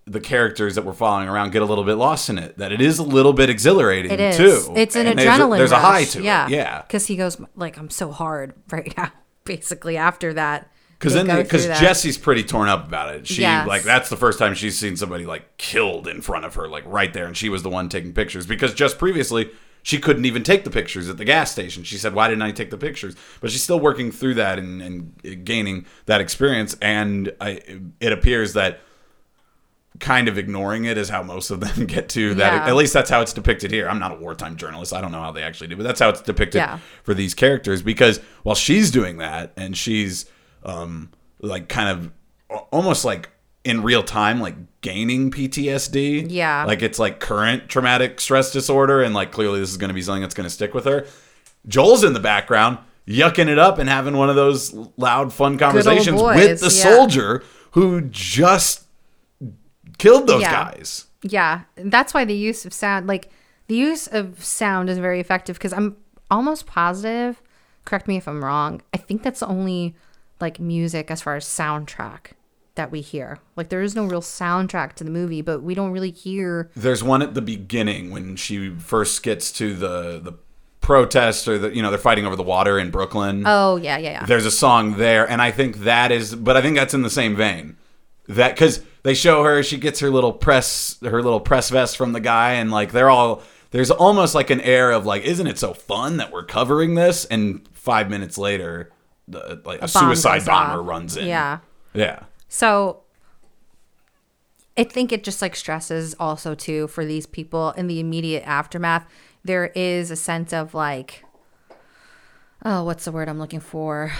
S1: the characters that we're following around get a little bit lost in it. That it is a little bit exhilarating
S7: It is.
S1: too.
S7: It's an
S1: And
S7: adrenaline
S1: There's a
S7: rush.
S1: high to
S7: Yeah.
S1: it. Yeah.
S7: Because he goes, like, I'm so hard right now, basically, after that.
S1: Because
S7: Jesse's
S1: Jesse's pretty torn up about it. She
S7: Yes.
S1: like that's the first time she's seen somebody like killed in front of her, like right there, and she was the one taking pictures. Because just previously she couldn't even take the pictures at the gas station. She said, "Why didn't I take the pictures?" But she's still working through that and gaining that experience. And it appears that kind of ignoring it is how most of them get to that.
S7: Yeah.
S1: At least that's how it's depicted here. I'm not a wartime journalist. I don't know how they actually do, but that's how it's depicted
S7: Yeah.
S1: for these characters. Because while she's doing that and she's like kind of almost like in real time, like gaining PTSD.
S7: Yeah.
S1: Like it's like current traumatic stress disorder. And like clearly this is going to be something that's going to stick with her. Joel's in the background yucking it up and having one of those loud, fun conversations
S7: boys,
S1: with the
S7: yeah.
S1: soldier who just killed those
S7: Yeah.
S1: guys.
S7: Yeah, that's why the use of sound, like the use of sound, is very effective. Because I'm almost positive. Correct me if I'm wrong. I think that's the only like music as far as soundtrack that we hear. Like there is no real soundtrack to the movie, but we don't really hear.
S1: There's one at the beginning when she first gets to the protest, or they're fighting over the water in Brooklyn.
S7: Oh yeah.
S1: There's a song there, and I think that is, but I think that's in the same vein. That because they show her, she gets her little press vest from the guy, and like there's almost like an air of like, isn't it so fun that we're covering this? And 5 minutes later, a suicide
S7: goes
S1: bomber
S7: off.
S1: runs in.
S7: Yeah.
S1: Yeah.
S7: So I think it just like stresses also too for these people in the immediate aftermath. There is a sense of like, oh, what's the word I'm looking for?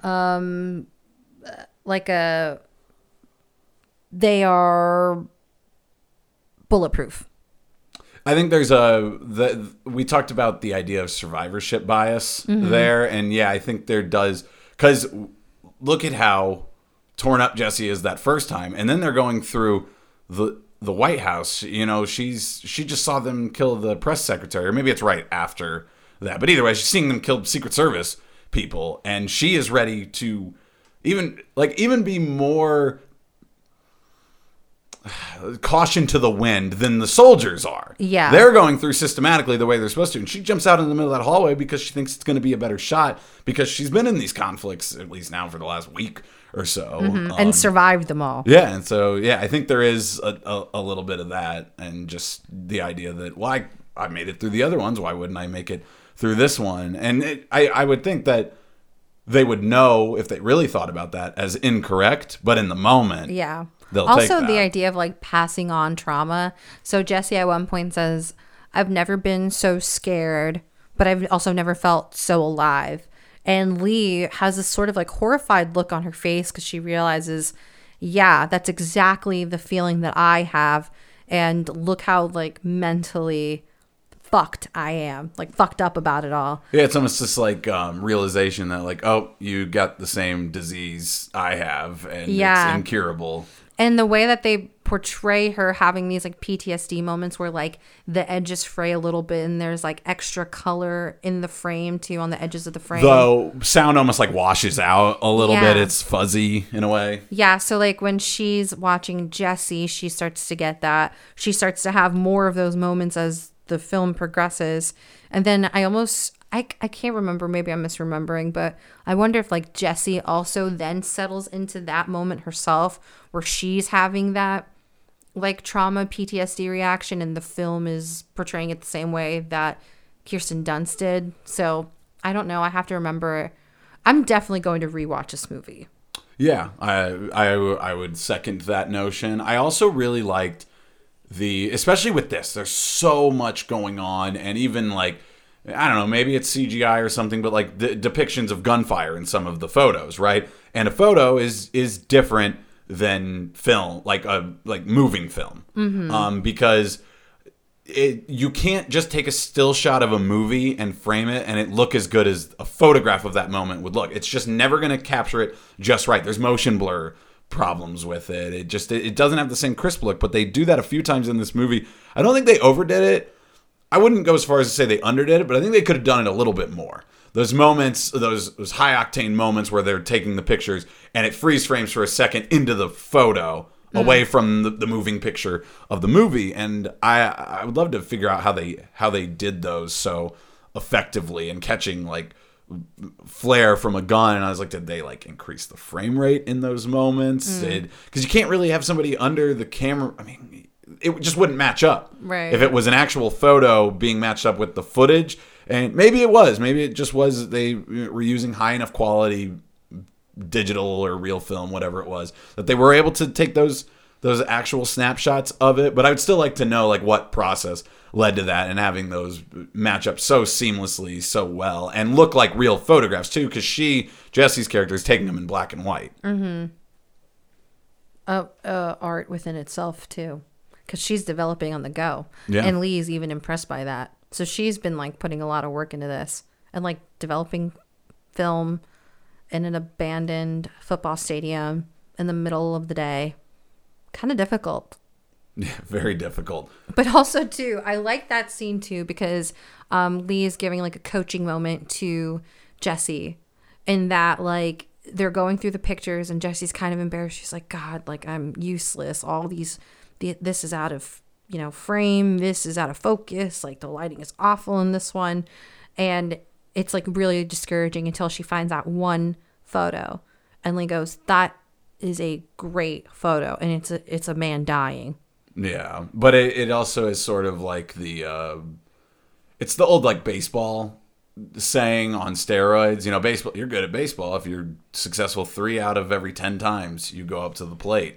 S7: They are bulletproof.
S1: I think there's we talked about the idea of survivorship bias there, and yeah, I think there does, because look at how torn up Jesse is that first time, and then they're going through the White House. You know, she just saw them kill the press secretary, or maybe it's right after that, but either way, she's seeing them kill Secret Service people, and she is ready to even be more caution to the wind than the soldiers are.
S7: Yeah.
S1: They're going through systematically the way they're supposed to. And she jumps out in the middle of that hallway because she thinks it's going to be a better shot, because she's been in these conflicts, at least now for the last week or so.
S7: And survived them all.
S1: Yeah. And so, yeah, I think there is a little bit of that, and just the idea that, well, I made it through the other ones. Why wouldn't I make it through this one? And I would think that they would know if they really thought about that as incorrect, but in the moment.
S7: Yeah.
S1: They'll take
S7: Also,
S1: that.
S7: the idea of like passing on trauma. So Jesse at one point says, I've never been so scared, but I've also never felt so alive. And Lee has this sort of like horrified look on her face because she realizes, yeah, that's exactly the feeling that I have. And look how like mentally fucked I am, like fucked up about it all.
S1: Yeah, it's almost just like realization that like, oh, you got the same disease I have, and
S7: Yeah.
S1: it's incurable.
S7: And the way that they portray her having these like PTSD moments where like the edges fray a little bit and there's like extra color in the frame too, on the edges of the frame.
S1: Though sound almost like washes out a little
S7: Yeah.
S1: bit. It's fuzzy in a way.
S7: Yeah, so like when she's watching Jesse, she starts to get that. She starts to have more of those moments as the film progresses. And then I can't remember, maybe I'm misremembering, but I wonder if like Jessie also then settles into that moment herself where she's having that like trauma PTSD reaction, and the film is portraying it the same way that Kirsten Dunst did. So I don't know. I have to remember. I'm definitely going to rewatch this movie.
S1: Yeah, I would second that notion. I also really liked especially with this, there's so much going on, and even like, I don't know, maybe it's CGI or something, but like the depictions of gunfire in some of the photos, right? And a photo is different than film, like moving film, because you can't just take a still shot of a movie and frame it and it look as good as a photograph of that moment would look. It's just never going to capture it just right. There's motion blur problems with it. It doesn't have the same crisp look, but they do that a few times in this movie. I don't think they overdid it. I wouldn't go as far as to say they underdid it, but I think they could have done it a little bit more. Those moments, those high octane moments where they're taking the pictures and it freeze frames for a second into the photo away from the moving picture of the movie. And I would love to figure out how they did those so effectively and catching like flare from a gun. And I was like, did they like increase the frame rate in those moments? Because you can't really have somebody under the camera. I mean, it just wouldn't match up.
S7: Right.
S1: If it was an actual photo being matched up with the footage. And maybe it just was they were using high enough quality digital or real film, whatever it was, that they were able to take those actual snapshots of it. But I would still like to know like what process led to that and having those match up so seamlessly, so well, and look like real photographs too, because Jesse's character is taking them in black and white.
S7: Art within itself too, because she's developing on the go.
S1: Yeah.
S7: And Lee's even impressed by that. So she's been like putting a lot of work into this and like developing film in an abandoned football stadium in the middle of the day. Kind of difficult.
S1: Yeah, very difficult.
S7: But also too, I like that scene too because Lee is giving like a coaching moment to Jesse, in that like they're going through the pictures and Jesse's kind of embarrassed. She's like, God, like I'm useless. This is out of frame. This is out of focus. Like the lighting is awful in this one, and it's like really discouraging until she finds that one photo, and Lee goes, "That is a great photo," and it's a man dying.
S1: Yeah, but it also is sort of like it's the old like baseball saying on steroids. Baseball, you're good at baseball if you're successful 3 out of every 10 times you go up to the plate.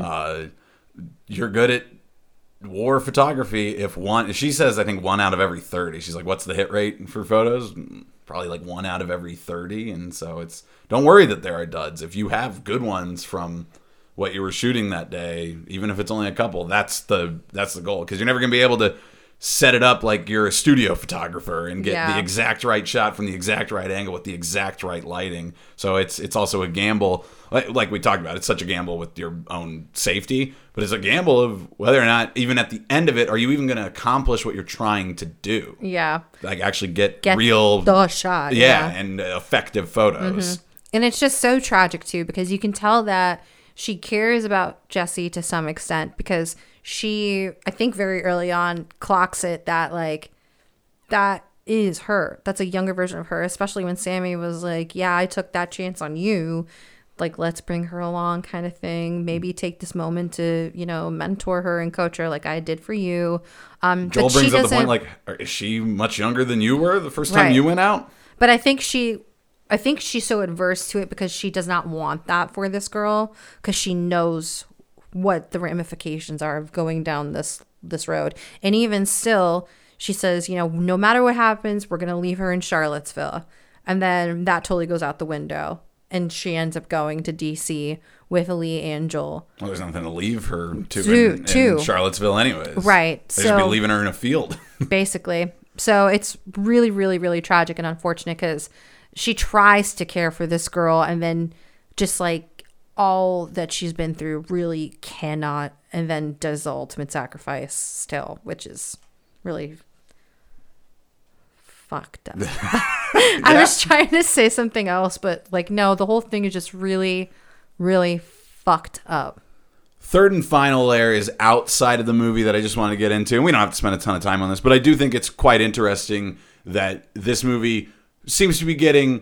S1: You're good at war photography if she says I think 1 out of every 30. She's like, what's the hit rate for photos? Probably like 1 out of every 30. And so don't worry that there are duds. If you have good ones from what you were shooting that day, even if it's only a couple, that's the goal, because you're never going to be able to set it up like you're a studio photographer and get the exact right shot from the exact right angle with the exact right lighting. So it's also a gamble, like we talked about. It's such a gamble with your own safety, but it's a gamble of whether or not even at the end of it are you even going to accomplish what you're trying to do.
S7: Yeah,
S1: like actually get real
S7: the shot.
S1: And effective photos.
S7: And it's just so tragic too, because you can tell that she cares about Jesse to some extent, because she, I think very early on, clocks it that like that is her. That's a younger version of her, especially when Sammy was like, yeah, I took that chance on you. Like, let's bring her along kind of thing. Maybe take this moment to, mentor her and coach her like I did for you.
S1: Joel brings up the point, like, is she much younger than you were the first time you went out?
S7: But I think she's so adverse to it because she does not want that for this girl, because she knows what the ramifications are of going down this road. And even still, she says, no matter what happens, we're going to leave her in Charlottesville. And then that totally goes out the window. And she ends up going to D.C. with Lee and Joel.
S1: Well, there's nothing to leave her to in Charlottesville anyways.
S7: Right.
S1: They should be leaving her in a field.
S7: Basically. So it's really, really, really tragic and unfortunate, because she tries to care for this girl, and then just like all that she's been through really cannot, and then does the ultimate sacrifice still, which is really fucked up. I was trying to say something else, but like, no, the whole thing is just really, really fucked up.
S1: Third and final layer is outside of the movie that I just want to get into. And we don't have to spend a ton of time on this, but I do think it's quite interesting that this movie seems to be getting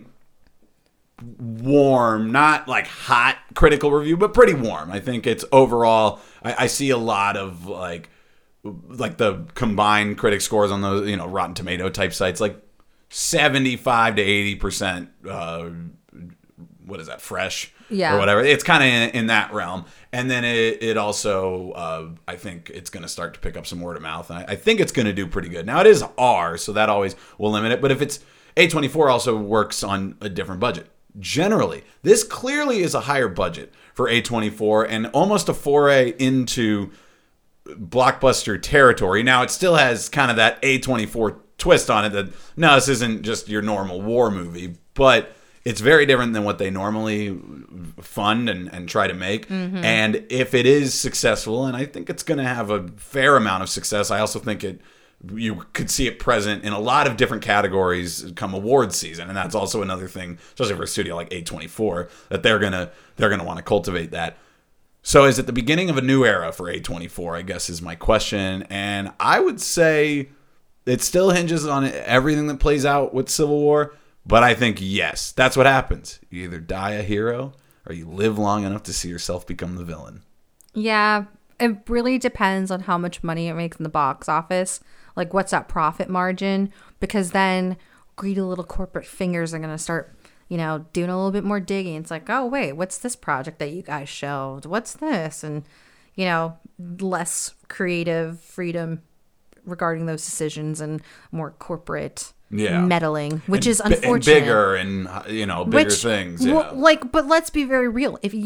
S1: warm, not like hot critical review, but pretty warm. I think it's overall, I see a lot of like the combined critic scores on those, Rotten Tomato type sites, like 75 to 80%, what is that, fresh?
S7: Yeah.
S1: Or whatever. It's kind of in that realm. And then it also, I think it's going to start to pick up some word of mouth. And I think it's going to do pretty good. Now, it is R, so that always will limit it. But if it's A24 also works on a different budget. Generally, this clearly is a higher budget for A24 and almost a foray into blockbuster territory. Now, it still has kind of that A24 twist on it that, no, this isn't just your normal war movie, but it's very different than what they normally fund and try to make. Mm-hmm. And if it is successful, and I think it's going to have a fair amount of success, I also think you could see it present in a lot of different categories come awards season, and that's also another thing, especially for a studio like A24, that they're gonna want to cultivate that. So is it the beginning of a new era for A24, I guess is my question. And I would say it still hinges on everything that plays out with Civil War. But I think, yes, that's what happens. You either die a hero or you live long enough to see yourself become the villain.
S7: Yeah, it really depends on how much money it makes in the box office. Like, what's that profit margin? Because then greedy little corporate fingers are going to start, doing a little bit more digging. It's like, oh, wait, what's this project that you guys showed? What's this? And, less creative freedom regarding those decisions and more corporate meddling, which is unfortunate.
S1: And bigger and, bigger things. Yeah.
S7: But let's be very real. If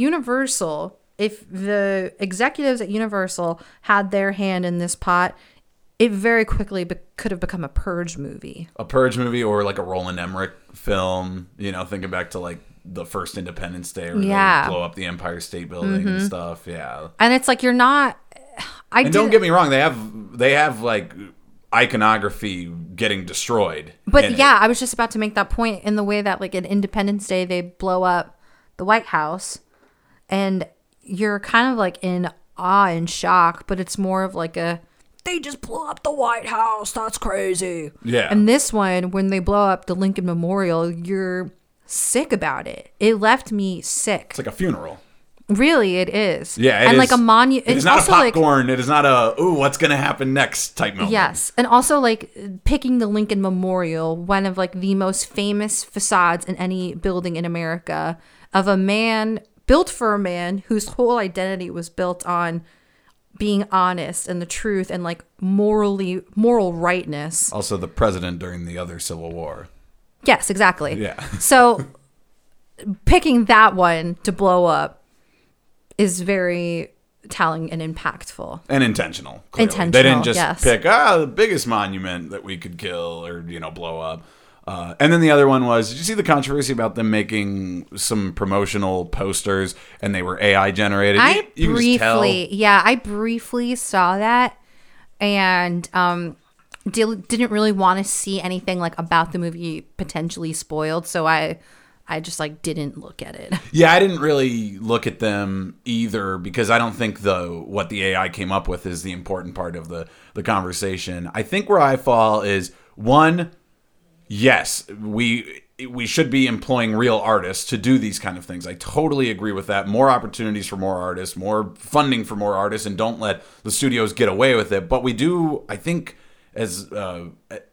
S7: the executives at Universal had their hand in this pot, it very quickly could have become a Purge movie. A Purge movie or like a Roland Emmerich film, thinking back to like the first Independence Day where they blow up the Empire State Building and stuff. Yeah. And it's like, you're not... don't get me wrong, they have like iconography getting destroyed. But yeah, I was just about to make that point in the way that like in Independence Day, they blow up the White House and you're kind of like in awe and shock, but it's more of like they just blew up the White House. That's crazy. Yeah. And this one, when they blow up the Lincoln Memorial, you're sick about it. It left me sick. It's like a funeral. Really, it is. Yeah, it is. Like a monument. It's not a popcorn. It is not a, what's going to happen next type moment. Yes. And also like picking the Lincoln Memorial, one of like the most famous facades in any building in America, of a man, built for a man whose whole identity was built on being honest and the truth and like moral rightness. Also the president during the other Civil War. Yes, exactly. Yeah. So picking that one to blow up is very telling and impactful. And intentional. Clearly. Intentional, they didn't just pick, the biggest monument that we could kill or, blow up. And then the other one was, did you see the controversy about them making some promotional posters and they were AI generated? I briefly saw that and didn't really want to see anything like about the movie potentially spoiled. So I just like didn't look at it. Yeah, I didn't really look at them either because I don't think what the AI came up with is the important part of the conversation. I think where I fall is, one, yes, we should be employing real artists to do these kind of things. I totally agree with that. More opportunities for more artists, more funding for more artists, and don't let the studios get away with it. But we do, I think, as a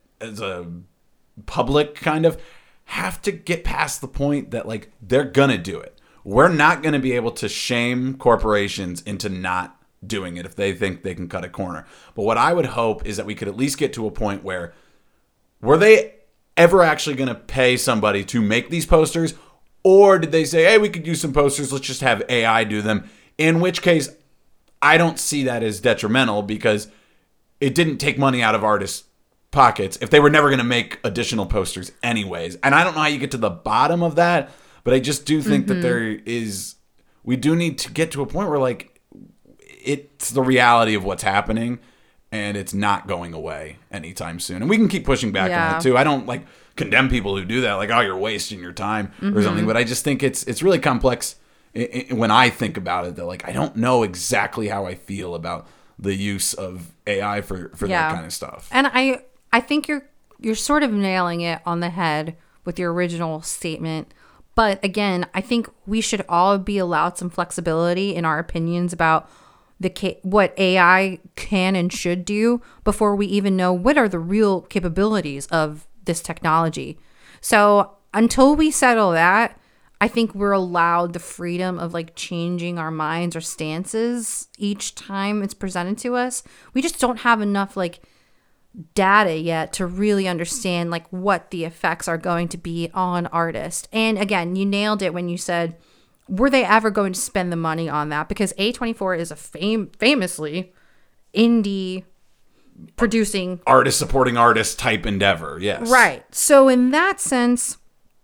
S7: public kind of, have to get past the point that like they're gonna do it. We're not gonna be able to shame corporations into not doing it if they think they can cut a corner. But what I would hope is that we could at least get to a point where were they ever actually going to pay somebody to make these posters? Or did they say, hey, we could use some posters, let's just have AI do them? In which case, I don't see that as detrimental because it didn't take money out of artists' pockets if they were never going to make additional posters anyways. And I don't know how you get to the bottom of that, but I just do think that we do need to get to a point where like it's the reality of what's happening. And it's not going away anytime soon. And we can keep pushing back on it too. I don't like condemn people who do that, like, oh, you're wasting your time or something. But I just think it's really complex when I think about it. That like I don't know exactly how I feel about the use of AI for that kind of stuff. And I think you're sort of nailing it on the head with your original statement. But again, I think we should all be allowed some flexibility in our opinions about what AI can and should do before we even know what are the real capabilities of this technology. So until we settle that, I think we're allowed the freedom of like changing our minds or stances each time it's presented to us. We just don't have enough like data yet to really understand like what the effects are going to be on artists. And again, you nailed it when you said, were they ever going to spend the money on that? Because A24 is a famously indie producing... artist supporting artist type endeavor, yes. Right. So in that sense,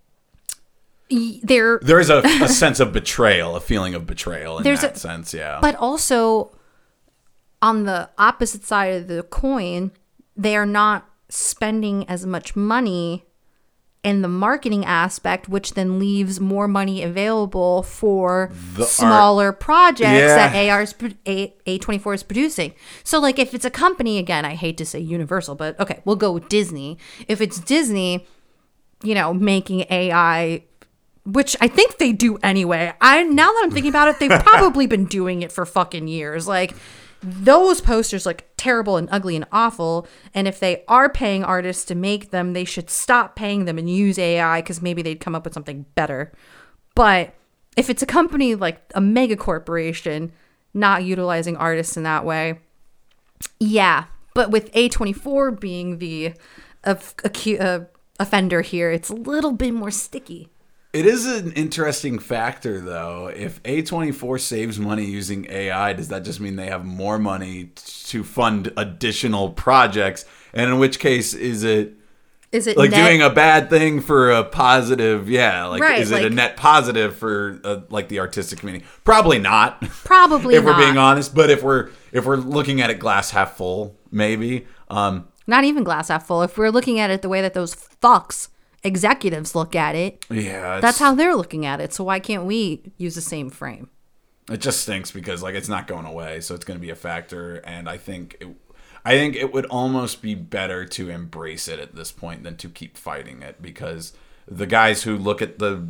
S7: there is a sense of betrayal, a feeling of betrayal in that sense, yeah. But also, on the opposite side of the coin, they are not spending as much money and the marketing aspect, which then leaves more money available for
S1: The
S7: smaller projects
S1: Yeah.
S7: that A24 is producing. So like if it's a company, again, I hate to say Universal, but okay, we'll go with Disney. If it's Disney, making AI, which I think they do anyway. Now that I'm thinking about it, they've probably been doing it for fucking years. Like those posters look terrible and ugly and awful. And if they are paying artists to make them, they should stop paying them and use AI because maybe they'd come up with something better. But if it's a company like a mega corporation not utilizing artists in that way, yeah. But with A24 being the offender here, it's a little bit more sticky.
S1: It is an interesting factor, though. If A24 saves money using AI, does that just mean they have more money to fund additional projects? And in which case, is it like
S7: net?
S1: doing a bad thing for a positive? Yeah, like
S7: Right,
S1: is it a
S7: like-
S1: net positive for like the artistic community? Probably not.
S7: Probably
S1: if
S7: not.
S1: we're being honest. But if we're looking at it glass half full, maybe.
S7: Not even glass half full. If we're looking at it the way that those fucks executives look at it,
S1: Yeah,
S7: that's how they're looking at it. So why can't we use the same frame?
S1: It just stinks because like it's not going away, so it's going to be a factor. And I think it would almost be better to embrace it at this point than to keep fighting it, because the guys who look at the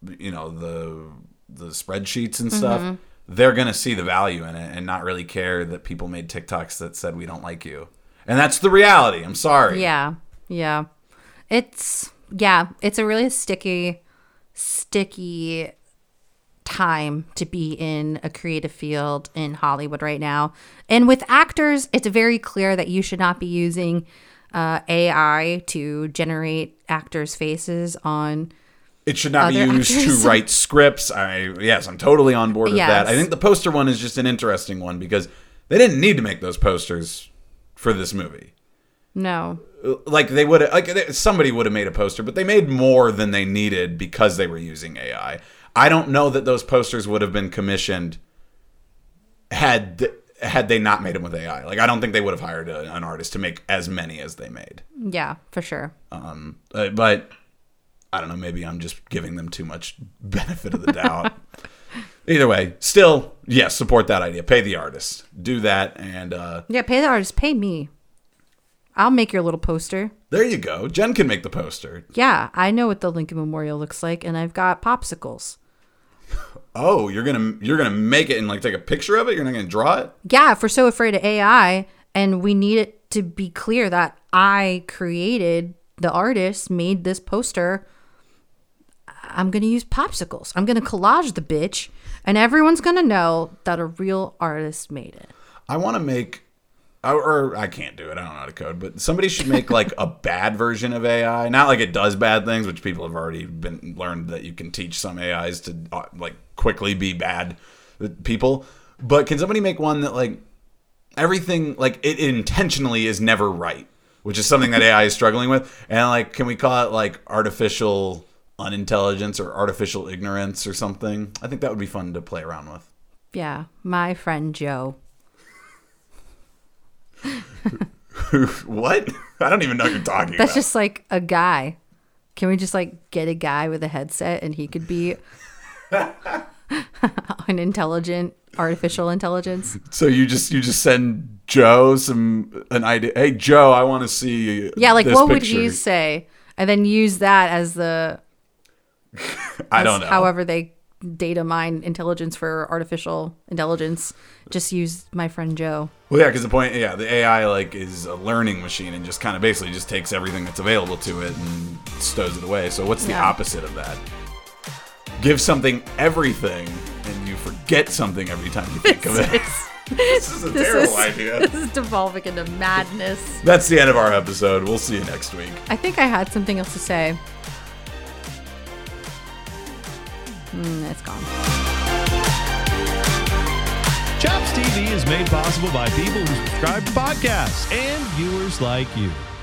S1: spreadsheets and stuff, they're going to see the value in it and not really care that people made TikToks that said we don't like you. And that's the reality. I'm sorry.
S7: Yeah. It's a really sticky time to be in a creative field in Hollywood right now. And with actors, it's very clear that you should not be using AI to generate actors' faces on.
S1: It should not be
S7: Other
S1: used
S7: actors.
S1: to write scripts. I'm totally on board with
S7: Yes.
S1: that. I think the poster one is just an interesting one because they didn't need to make those posters for this movie.
S7: No.
S1: Like somebody would have made a poster, but they made more than they needed because they were using AI. I don't know that those posters would have been commissioned had they not made them with AI. Like I don't think they would have hired an artist to make as many as they made.
S7: Yeah, for sure.
S1: But I don't know. Maybe I'm just giving them too much benefit of the doubt. Either way, still, yes, support that idea. Pay the artist. Do that, and
S7: Yeah, pay the artist. Pay me. I'll make your little poster.
S1: there you go. Jen can make the poster.
S7: Yeah, I know what the Lincoln Memorial looks like, and I've got popsicles.
S1: Oh, you're gonna make it and like take a picture of it? You're not gonna draw it?
S7: Yeah, if we're so afraid of AI, and we need it to be clear that I created, the artist made this poster, I'm going to use popsicles. I'm going to collage the bitch, and everyone's going to know that a real artist made it.
S1: I want to make, or I can't do it. I don't know how to code, but somebody should make like a bad version of AI. Not like it does bad things, which people have already learned that you can teach some AIs to like quickly be bad people. But can somebody make one that like everything, like it intentionally is never right, which is something that AI is struggling with. And like, can we call it like artificial unintelligence or artificial ignorance or something? I think that would be fun to play around with.
S7: Yeah, my friend Joe.
S1: What? I don't even know what you're talking about.
S7: That's just like a guy. Can we just like get a guy with a headset and he could be an intelligent artificial intelligence?
S1: So you just send Joe an idea. Hey Joe, I want to see.
S7: Yeah, like
S1: this
S7: what would
S1: picture.
S7: you say? And then use that as the
S1: I don't know.
S7: however they data mine intelligence for artificial intelligence. Just use my friend Joe.
S1: Well, yeah, because the AI like is a learning machine and just kind of basically just takes everything that's available to it and stows it away. So what's the
S7: Yeah.
S1: opposite of that? Give something everything and you forget something every time you think of it. This is a terrible idea.
S7: This is devolving into madness.
S1: That's the end of our episode. We'll see you next week.
S7: I think I had something else to say. It's gone.
S6: Chops TV is made possible by people who subscribe to podcasts and viewers like you.